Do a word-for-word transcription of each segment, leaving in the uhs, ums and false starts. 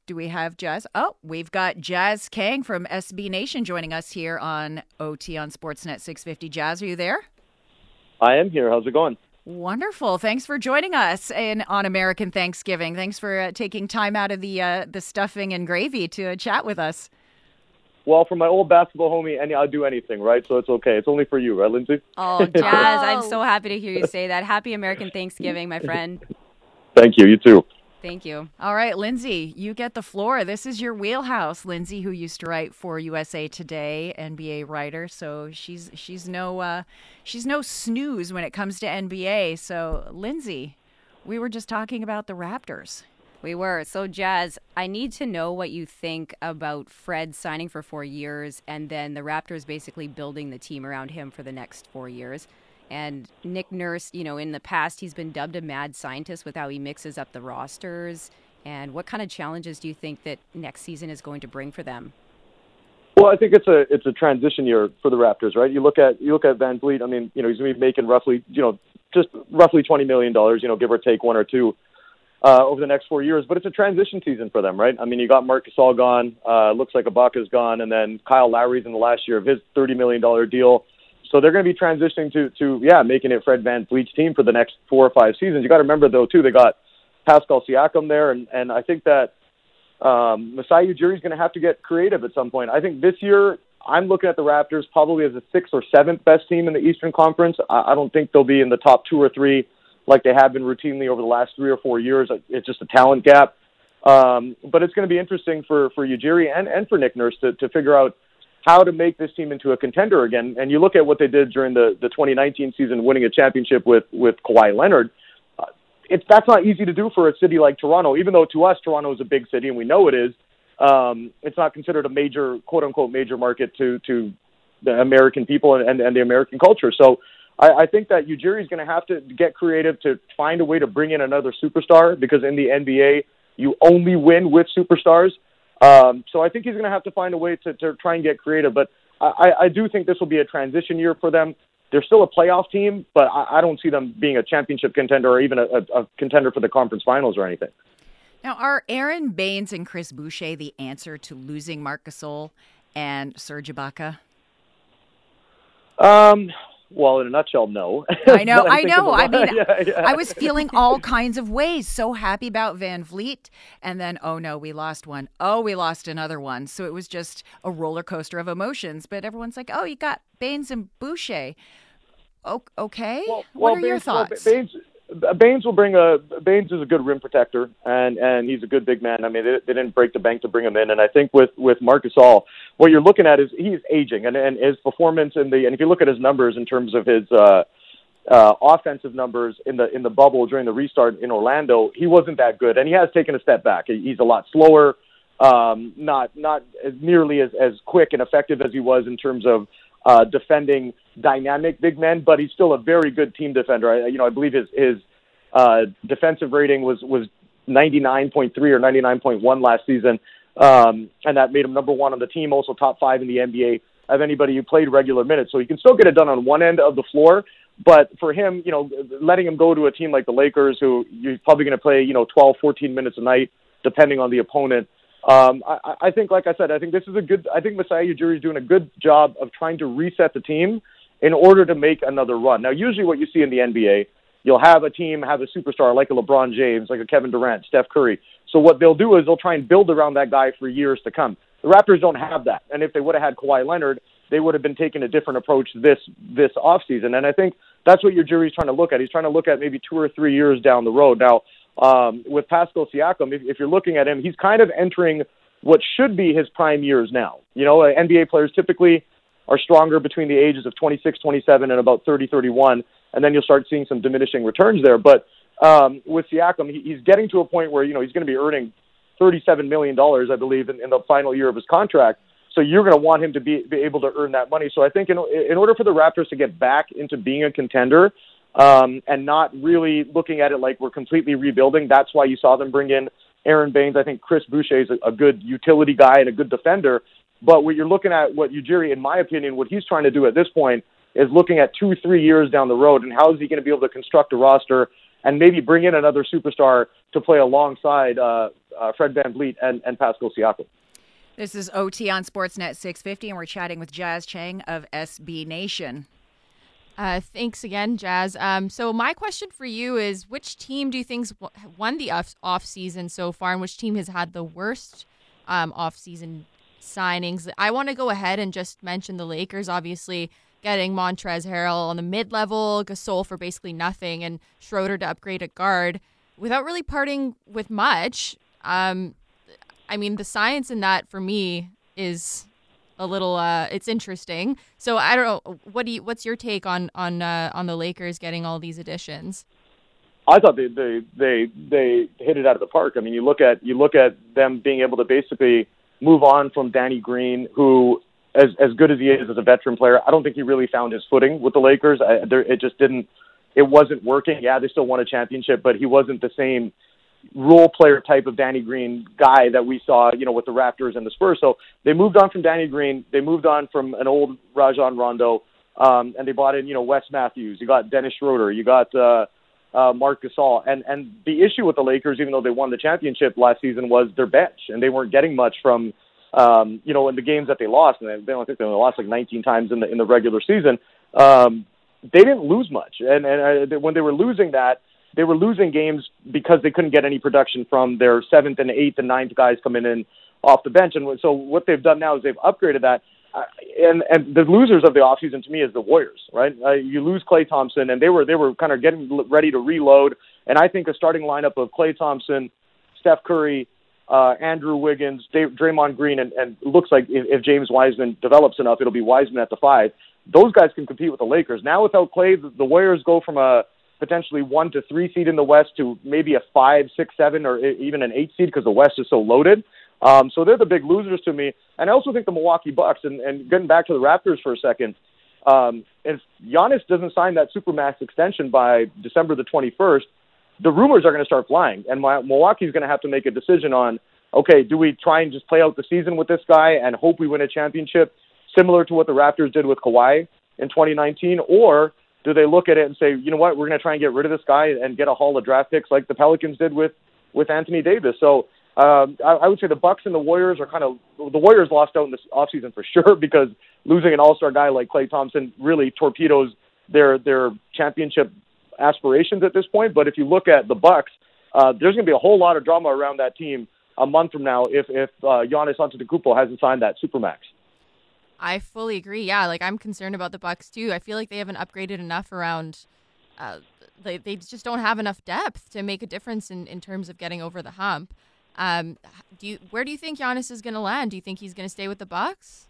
Do we have Jazz? Oh, we've got Jazz Kang from S B Nation joining us here on O T on Sportsnet six fifty. Jazz, are you there? I am here. How's it going? Wonderful. Thanks for joining us in on American Thanksgiving. Thanks for uh, taking time out of the uh, the stuffing and gravy to uh, chat with us. Well, for my old basketball homie, and I'll do anything, right? So it's okay. It's only for you, right, Lindsay? Oh, Jazz, I'm so happy to hear you say that. Happy American Thanksgiving, my friend. Thank you. You too. Thank you. All right, Lindsay, you get the floor. This is your wheelhouse. Lindsay, who used to write for U S A Today, N B A writer, so she's she's no uh, she's no snooze when it comes to N B A. So, Lindsay, we were just talking about the Raptors. We were. So, Jazz, I need to know what you think about Fred signing for four years and then the Raptors basically building the team around him for the next four years. And Nick Nurse, you know, in the past, he's been dubbed a mad scientist with how he mixes up the rosters. And what kind of challenges do you think that next season is going to bring for them? Well, I think it's a it's a transition year for the Raptors, right? You look at you look at Van Vliet. I mean, you know, he's going to be making roughly, you know, just roughly twenty million dollars, you know, give or take one or two uh, over the next four years. But it's a transition season for them, right? I mean, you got Marc Gasol gone. Uh, looks like Ibaka's gone, and then Kyle Lowry's in the last year of his thirty million dollars deal. So they're going to be transitioning to, to, yeah, making it Fred Van Vliet's team for the next four or five seasons. You got to remember, though, too, they got Pascal Siakam there, and, and I think that um, Masai Ujiri is going to have to get creative at some point. I think this year I'm looking at the Raptors probably as the sixth or seventh best team in the Eastern Conference. I, I don't think they'll be in the top two or three like they have been routinely over the last three or four years. It's just a talent gap. Um, but it's going to be interesting for, for Ujiri and, and for Nick Nurse to, to figure out how to make this team into a contender again. And you look at what they did during the, the twenty nineteen season, winning a championship with, with Kawhi Leonard. Uh, it's, that's not easy to do for a city like Toronto, even though to us, Toronto is a big city and we know it is. Um, it's not considered a major, quote unquote, major market to, to the American people and, and, and the American culture. So I, I think that Ujiri is going to have to get creative to find a way to bring in another superstar, because in the N B A, you only win with superstars. Um, so I think he's going to have to find a way to, to try and get creative. But I, I do think this will be a transition year for them. They're still a playoff team, but I, I don't see them being a championship contender or even a, a, a contender for the conference finals or anything. Now, are Aaron Baines and Chris Boucher the answer to losing Marc Gasol and Serge Ibaka? Um... Well, in a nutshell, no. I know, I, I know. I mean, yeah, yeah. I was feeling all kinds of ways. So happy about Van Vliet, and then, oh no, we lost one. Oh, we lost another one. So it was just a roller coaster of emotions. But everyone's like, oh, you got Baines and Boucher. O- okay, well, what well, are Baines, your thoughts? Well, Baines, Baines will bring a Baines is a good rim protector, and, and he's a good big man. I mean, they, they didn't break the bank to bring him in, and I think with with Marc Gasol, what you're looking at is he's aging, and, and his performance in the and if you look at his numbers in terms of his uh, uh, offensive numbers in the in the bubble during the restart in Orlando, he wasn't that good, and he has taken a step back. He's a lot slower, um, not not as nearly as, as quick and effective as he was in terms of uh, defending dynamic big men, but he's still a very good team defender. I, you know, I believe his his uh, defensive rating was was ninety-nine point three or ninety-nine point one last season, um, and that made him number one on the team, also top five in the N B A of anybody who played regular minutes. So he can still get it done on one end of the floor, but for him, you know, letting him go to a team like the Lakers, who you're probably going to play, you know, twelve, fourteen minutes a night, depending on the opponent. Um, I, I think, like I said, I think this is a good, I think Masai Ujiri is doing a good job of trying to reset the team in order to make another run. Now, usually what you see in the N B A, you'll have a team have a superstar like a LeBron James, like a Kevin Durant, Steph Curry. So what they'll do is they'll try and build around that guy for years to come. The Raptors don't have that. And if they would have had Kawhi Leonard, they would have been taking a different approach this this offseason. And I think that's what Ujiri is trying to look at. He's trying to look at maybe two or three years down the road. Now, um, with Pascal Siakam, if, if you're looking at him, he's kind of entering what should be his prime years now. You know, N B A players typically are stronger between the ages of twenty-six, twenty-seven, and about thirty, thirty-one, and then you'll start seeing some diminishing returns there. But um, with Siakam, he, he's getting to a point where, you know, he's going to be earning thirty-seven million dollars, I believe, in, in the final year of his contract. So you're going to want him to be, be able to earn that money. So I think in, in order for the Raptors to get back into being a contender um, and not really looking at it like we're completely rebuilding, that's why you saw them bring in Aaron Baines. I think Chris Boucher is a, a good utility guy and a good defender. But what you're looking at, what Ujiri, in my opinion, what he's trying to do at this point is looking at two, three years down the road, and how is he going to be able to construct a roster and maybe bring in another superstar to play alongside uh, uh, Fred VanVleet and, and Pascal Siakam. This is O T on Sportsnet six fifty, and we're chatting with Jazz Chang of S B Nation. Uh, thanks again, Jazz. Um, so my question for you is, which team do you think's won the off, off season so far, and which team has had the worst um, off season signings? I want to go ahead and just mention the Lakers, obviously getting Montrezl Harrell on the mid level, Gasol for basically nothing, and Schroeder to upgrade at guard without really parting with much. Um, I mean, the science in that for me is a little uh it's interesting. So I don't know, what do you what's your take on on uh, on the Lakers getting all these additions? I thought they, they they they hit it out of the park. I mean, you look at you look at them being able to basically move on from Danny Green, who as as good as he is as a veteran player, I don't think he really found his footing with the Lakers. I, there, it just didn't it wasn't working. Yeah, they still won a championship, but he wasn't the same role player type of Danny Green guy that we saw, you know, with the Raptors and the Spurs. So they moved on from Danny Green. They moved on from an old Rajon Rondo, um, and they brought in, you know, Wes Matthews. You got Dennis Schroeder. You got uh, uh, Marc Gasol. And and the issue with the Lakers, even though they won the championship last season, was their bench, and they weren't getting much from, um, you know, in the games that they lost. And they, I think they only lost like nineteen times in the in the regular season. Um, they didn't lose much, and and uh, when they were losing that, they were losing games because they couldn't get any production from their seventh and eighth and ninth guys coming in off the bench. And so what they've done now is they've upgraded that. Uh, and, and the losers of the offseason to me is the Warriors, right? Uh, you lose Klay Thompson, and they were they were kind of getting ready to reload. And I think a starting lineup of Klay Thompson, Steph Curry, uh, Andrew Wiggins, Dave, Draymond Green, and, and it looks like if, if James Wiseman develops enough, it'll be Wiseman at the five. Those guys can compete with the Lakers. Now without Klay, the, the Warriors go from a potentially one to three seed in the West to maybe a five, six, seven, or even an eight seed because the West is so loaded. Um, so they're the big losers to me. And I also think the Milwaukee Bucks, and, and getting back to the Raptors for a second, um, if Giannis doesn't sign that Supermax extension by December the twenty-first, the rumors are going to start flying. And my, Milwaukee's going to have to make a decision on, okay, do we try and just play out the season with this guy and hope we win a championship, similar to what the Raptors did with Kawhi in twenty nineteen, or do they look at it and say, you know what, we're going to try and get rid of this guy and get a haul of draft picks like the Pelicans did with, with Anthony Davis? So um, I, I would say the Bucks and the Warriors are kind of – the Warriors lost out in this offseason for sure because losing an all-star guy like Klay Thompson really torpedoes their their championship aspirations at this point. But if you look at the Bucks, uh, there's going to be a whole lot of drama around that team a month from now if, if uh, Giannis Antetokounmpo hasn't signed that Supermax. I fully agree. Yeah, like I'm concerned about the Bucks too. I feel like they haven't upgraded enough around. Uh, they they just don't have enough depth to make a difference in, in terms of getting over the hump. Um, do you where do you think Giannis is going to land? Do you think he's going to stay with the Bucks?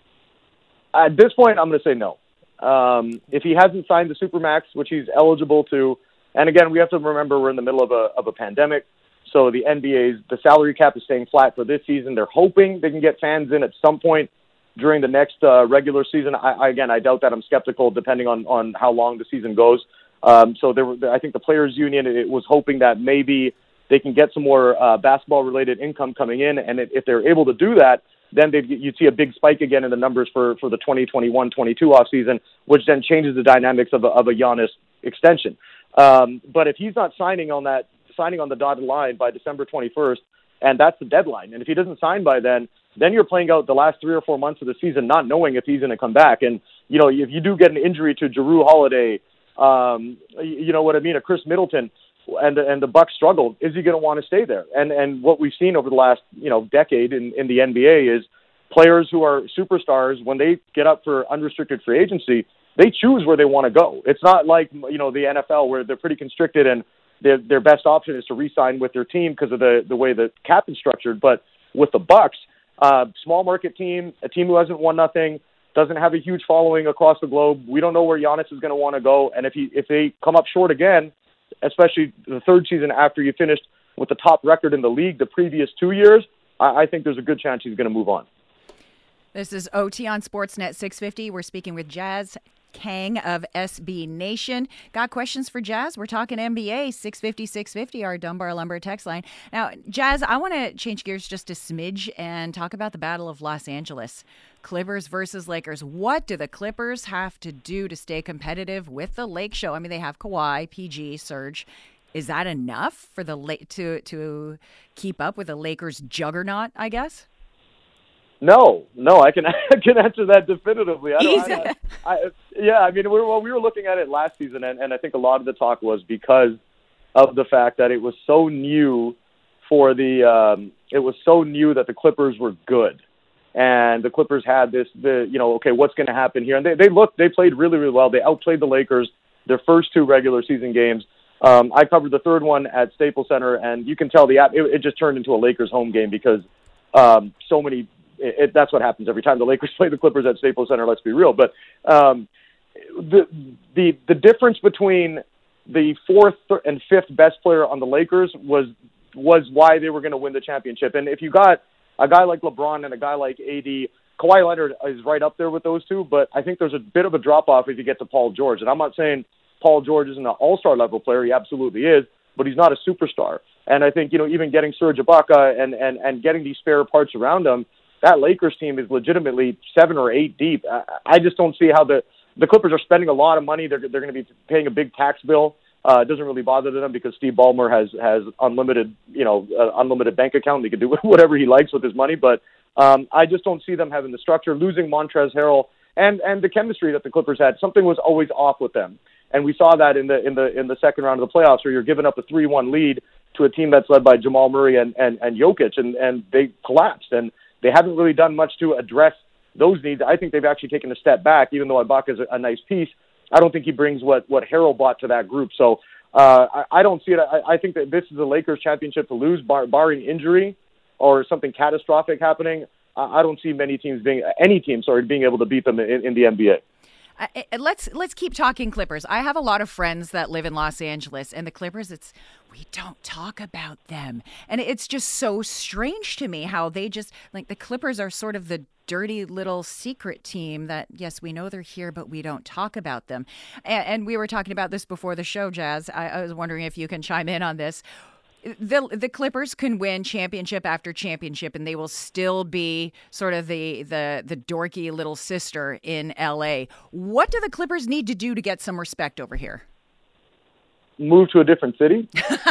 At this point, I'm going to say no. Um, if he hasn't signed the Supermax, which he's eligible to, and again, we have to remember we're in the middle of a of a pandemic, so the N B A's the salary cap is staying flat for this season. They're hoping they can get fans in at some point during the next uh, regular season. I, I, again, I doubt that. I'm skeptical depending on, on how long the season goes. Um, so there were, I think the Players Union it was hoping that maybe they can get some more uh, basketball-related income coming in, and if, if they're able to do that, then they'd, you'd see a big spike again in the numbers for, for the twenty twenty-one twenty-two offseason, which then changes the dynamics of a, of a Giannis extension. Um, but if he's not signing on that, signing on the dotted line by December twenty-first, and that's the deadline, and if he doesn't sign by then, then you're playing out the last three or four months of the season not knowing if he's going to come back. And, you know, if you do get an injury to Jrue Holiday, um, you know what I mean, a Chris Middleton, and and the Bucks struggle, is he going to want to stay there? And and what we've seen over the last, you know, decade in, in the N B A is players who are superstars, when they get up for unrestricted free agency, they choose where they want to go. It's not like, you know, the N F L where they're pretty constricted and their their best option is to re-sign with their team because of the, the way the cap is structured. But with the Bucks, Uh, small market team, a team who hasn't won nothing, doesn't have a huge following across the globe. We don't know where Giannis is going to want to go. And if he, if they come up short again, especially the third season after you finished with the top record in the league the previous two years, I, I think there's a good chance he's going to move on. This is O T on Sportsnet six fifty. We're speaking with Jazz Chang of S B Nation. Got questions for Jazz? We're talking N B A, six fifty, six fifty, our Dunbar Lumber text line. Now, Jazz, I want to change gears just a smidge and talk about the Battle of Los Angeles. Clippers versus Lakers. What do the Clippers have to do to stay competitive with the Lake Show? I mean, they have Kawhi, P G, Serge. is that enough for the La- to to keep up with the Lakers juggernaut, I guess? No, no, I can I can answer that definitively. I don't, I, I, yeah, I mean, we were, well, we were looking at it last season, and, and I think a lot of the talk was because of the fact that it was so new for the um, it was so new that the Clippers were good, and the Clippers had this the you know okay, what's going to happen here? And they they looked they played really really well. They outplayed the Lakers their first two regular season games. Um, I covered the third one at Staples Center, and you can tell the it, it just turned into a Lakers home game because um, so many. It, it, that's what happens every time the Lakers play the Clippers at Staples Center. Let's be real, but um, the the the difference between the fourth and fifth best player on the Lakers was was why they were going to win the championship. And if you got a guy like LeBron and a guy like A D, Kawhi Leonard is right up there with those two. But I think there's a bit of a drop off if you get to Paul George. And I'm not saying Paul George isn't an all-star level player. He absolutely is, but he's not a superstar. And I think, you know, even getting Serge Ibaka and, and, and getting these spare parts around him, that Lakers team is legitimately seven or eight deep. I, I just don't see how the, the Clippers are spending a lot of money. They're, they're going to be paying a big tax bill. Uh, it doesn't really bother them because Steve Ballmer has, has unlimited, you know, uh, unlimited bank account. He can do whatever he likes with his money. But um, I just don't see them having the structure, losing Montrezl Harrell and, and the chemistry that the Clippers had. Something was always off with them. And we saw that in the in the in the second round of the playoffs, where you're giving up a three one lead to a team that's led by Jamal Murray and, and, and Jokic, and, and they collapsed. And they haven't really done much to address those needs. I think they've actually taken a step back, even though Ibaka is a, a nice piece. I don't think he brings what, what Harrell brought to that group. So uh, I, I don't see it. I, I think that this is a Lakers championship to lose, bar, barring injury or something catastrophic happening. I, I don't see many teams being, any team, sorry, being able to beat them in, in the N B A. Uh, let's let's keep talking Clippers. I have a lot of friends that live in Los Angeles, and the Clippers, it's we don't talk about them. And it's just so strange to me how they just, like, the Clippers are sort of the dirty little secret team that, yes, we know they're here, but we don't talk about them. And, and we were talking about this before the show, Jazz. I, I was wondering if you can chime in on this. The the Clippers can win championship after championship, and they will still be sort of the, the the dorky little sister in L A. What do the Clippers need to do to get some respect over here? Move to a different city.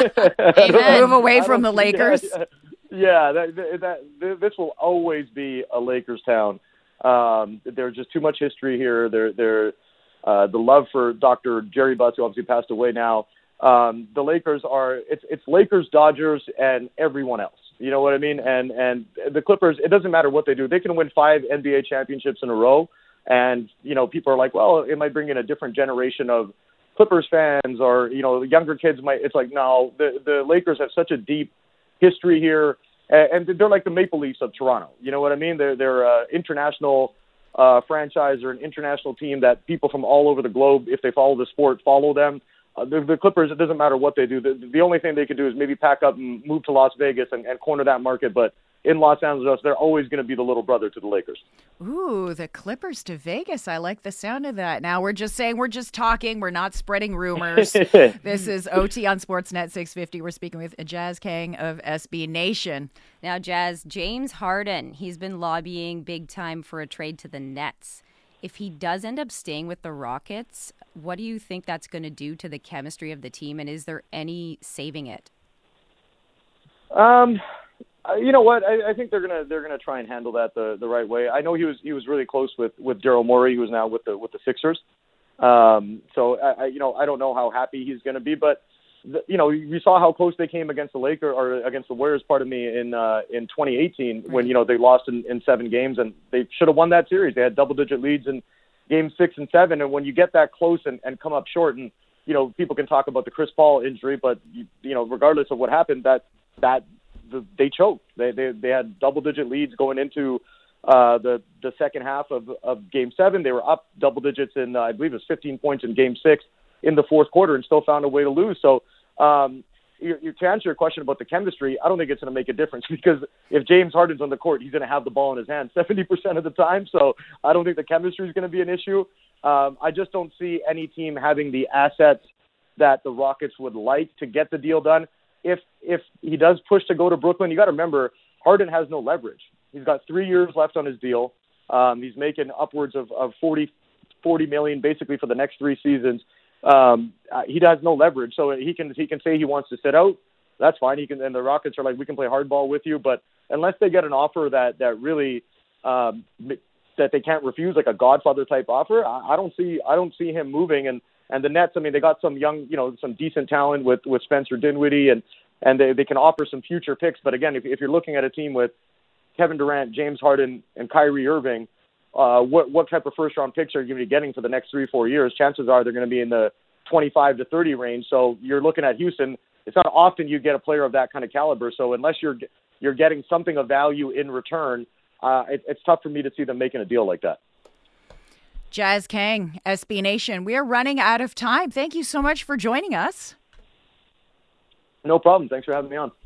Move away from the Lakers. Yeah, yeah that, that, that, this will always be a Lakers town. Um, there's just too much history here. There, there, uh, the love for Doctor Jerry Buss, who obviously passed away now. Um, the Lakers are, it's, it's Lakers, Dodgers, and everyone else. You know what I mean? And, and the Clippers, it doesn't matter what they do. They can win five N B A championships in a row. And, you know, people are like, well, it might bring in a different generation of Clippers fans, or, you know, the younger kids might, it's like, no, the, the Lakers have such a deep history here. And they're like the Maple Leafs of Toronto. You know what I mean? They're, they're an international uh, franchise or an international team that people from all over the globe, if they follow the sport, follow them. Uh, the, the Clippers, it doesn't matter what they do. The, the only thing they can do is maybe pack up and move to Las Vegas and, and corner that market. But in Los Angeles, they're always going to be the little brother to the Lakers. Ooh, the Clippers to Vegas. I like the sound of that. Now, we're just saying, we're just talking. We're not spreading rumors. This is O T on Sportsnet six fifty. We're speaking with Jazz Kang of S B Nation. Now, Jazz, James Harden, he's been lobbying big time for a trade to the Nets. If he does end up staying with the Rockets, what do you think that's going to do to the chemistry of the team, and is there any saving it? Um, you know what? I, I think they're gonna they're gonna try and handle that the, the right way. I know he was he was really close with, with Daryl Morey, who's now with the with the Sixers. Um, so I, I you know I don't know how happy he's going to be, but the, you know you saw how close they came against the Lakers or against the Warriors, pardon me, in uh, in twenty eighteen when you know they lost in, in seven games and they should have won that series. They had double digit leads in game six and seven, and when you get that close and, and come up short, and you know people can talk about the Chris Paul injury, but you, you know regardless of what happened, that that the, they choked. They, they they had double digit leads going into uh, the the second half of, of game seven. They were up double digits in uh, I believe it was fifteen points in game six in the fourth quarter, and still found a way to lose. So um, you, you, to answer your question about the chemistry, I don't think it's going to make a difference because if James Harden's on the court, he's going to have the ball in his hand seventy percent of the time. So I don't think the chemistry is going to be an issue. Um, I just don't see any team having the assets that the Rockets would like to get the deal done. If if he does push to go to Brooklyn, you got to remember Harden has no leverage. He's got three years left on his deal. Um, he's making upwards of, of forty, forty million basically for the next three seasons. um, uh, he has no leverage. So he can he can say he wants to sit out. That's fine. He can, and the Rockets are like, we can play hardball with you, but unless they get an offer that that really um, that they can't refuse, like a Godfather type offer, I, I don't see I don't see him moving. And and the Nets, I mean, they got some young, you know, some decent talent with with Spencer Dinwiddie, and and they they can offer some future picks. But again, if if you're looking at a team with Kevin Durant, James Harden, and Kyrie Irving, uh, what what type of first round picks are you going to be getting for the next three four years? Chances are they're going to be in the twenty-five to thirty range. So you're looking at Houston. It's not often you get a player of that kind of caliber. So unless you're you're getting something of value in return, uh, it, it's tough for me to see them making a deal like that. Jazz Kang, S B Nation. We are running out of time. Thank you so much for joining us. No problem. Thanks for having me on.